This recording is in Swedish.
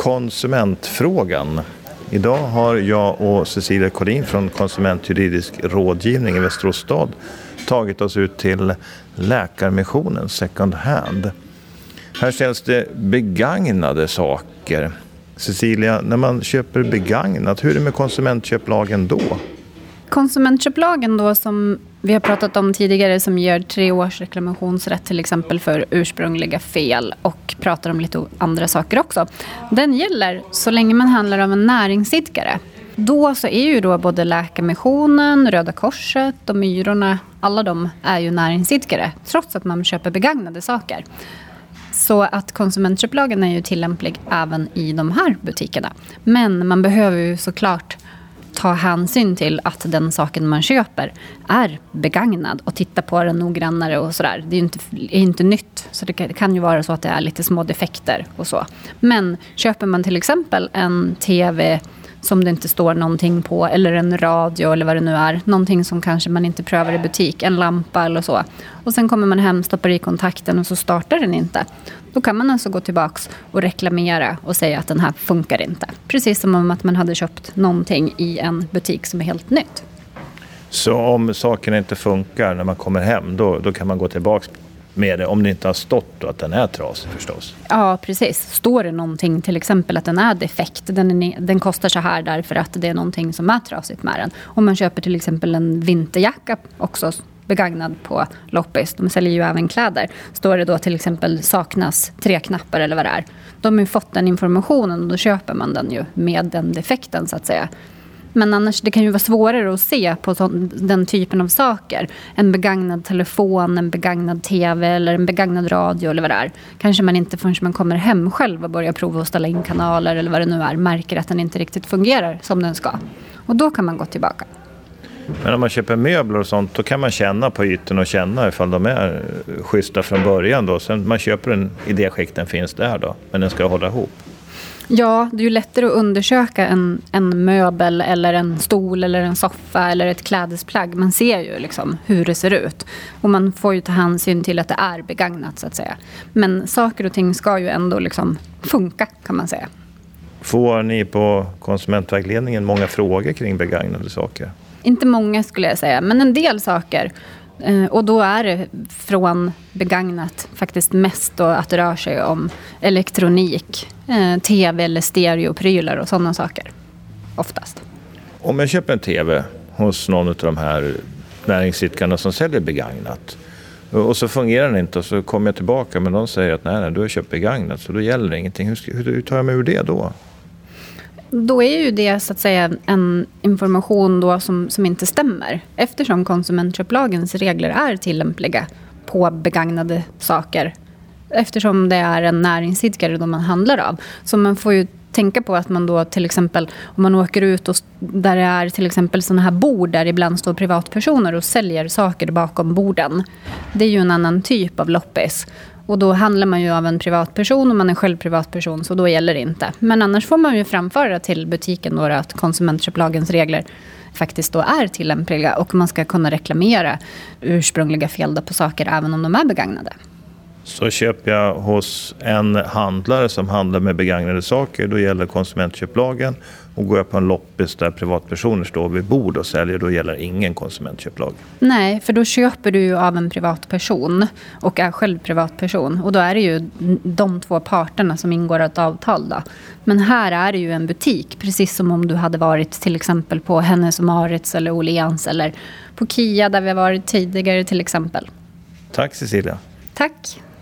konsumentfrågan. Idag har jag och Cecilia Collin från Konsumentjuridisk rådgivning i Västerås stad tagit oss ut till Läkarmissionen second hand. Här säljs det begagnade saker. Cecilia, när man köper begagnat, hur är det med konsumentköplagen då? Konsumentköplagen då, som vi har pratat om tidigare, som ger 3 års reklamationsrätt till exempel för ursprungliga fel och pratar om lite andra saker också. Den gäller så länge man handlar av en näringsidkare. Då så är ju då både Läkarmissionen, Röda Korset och Myrorna, alla de är ju näringsidkare trots att man köper begagnade saker. Så att konsumentköplagen är ju tillämplig även i de här butikerna. Men man behöver ju såklart ta hänsyn till att den saken man köper är begagnad och titta på den noggrannare och sådär. Det är ju inte nytt, så det kan ju vara så att det är lite små defekter och så. Men köper man till exempel en tv som det inte står någonting på, eller en radio eller vad det nu är, någonting som kanske man inte prövar i butik, en lampa eller så, och sen kommer man hem, stoppar i kontakten och så startar den inte. Då kan man alltså gå tillbaks och reklamera och säga att den här funkar inte. Precis som om att man hade köpt någonting i en butik som är helt nytt. Så om sakerna inte funkar när man kommer hem, då kan man gå tillbaks med det, om det inte har stått och att den är trasig förstås. Ja, precis. Står det någonting, till exempel att den är defekt, den kostar så här därför att det är någonting som är trasigt med den. Om man köper till exempel en vinterjacka också begagnad på loppis, de säljer ju även kläder, står det då till exempel saknas 3 knappar eller vad det är. De har ju fått den informationen och då köper man den ju med den defekten så att säga. Men annars, det kan ju vara svårare att se på den typen av saker. En begagnad telefon, en begagnad tv eller en begagnad radio eller vad det är. Kanske man inte förrän man kommer hem själv och börjar prova att ställa in kanaler eller vad det nu är, märker att den inte riktigt fungerar som den ska. Och då kan man gå tillbaka. Men om man köper möbler och sånt, då kan man känna på ytan och känna ifall de är schyssta från början då. Sen man köper den i det skick den finns där då, men den ska hålla ihop. Ja, det är ju lättare att undersöka en möbel eller en stol eller en soffa eller ett klädesplagg. Man ser ju liksom hur det ser ut. Och man får ju ta hänsyn till att det är begagnat så att säga. Men saker och ting ska ju ändå liksom funka kan man säga. Får ni på konsumentvägledningen många frågor kring begagnade saker? Inte många skulle jag säga, men en del saker. Och då är det från begagnat faktiskt mest då att det rör sig om elektronik, tv eller stereoprylar och sådana saker. Oftast. Om jag köper en tv hos någon av de här näringsidkarna som säljer begagnat och så fungerar den inte och så kommer jag tillbaka men de säger att nej, du har köpt begagnat så då gäller det ingenting. Hur tar jag mig ur det då? Då är ju det så att säga en information då som inte stämmer. Eftersom konsumentköplagens regler är tillämpliga på begagnade saker. Eftersom det är en näringsidkare då man handlar av. Så man får ju tänka på att man då till exempel, om man åker ut och där det är till exempel sådana här bord där ibland står privatpersoner och säljer saker bakom borden. Det är ju en annan typ av loppis. Och då handlar man ju av en privatperson och man är själv privatperson så då gäller det inte. Men annars får man ju framföra till butiken då att konsumentköplagens regler faktiskt då är tillämpliga och man ska kunna reklamera ursprungliga fel på saker även om de är begagnade. Så köper jag hos en handlare som handlar med begagnade saker, då gäller konsumentköplagen. Och går jag på en loppis där privatpersoner står vid bord och säljer, då gäller ingen konsumentköplag. Nej, för då köper du ju av en privatperson och är själv privatperson. Och då är det ju de 2 parterna som ingår ett avtal då. Men här är det ju en butik, precis som om du hade varit till exempel på Hennes & Mauritz eller Åhléns eller på Kia där vi har varit tidigare till exempel. Tack Cecilia. Tack.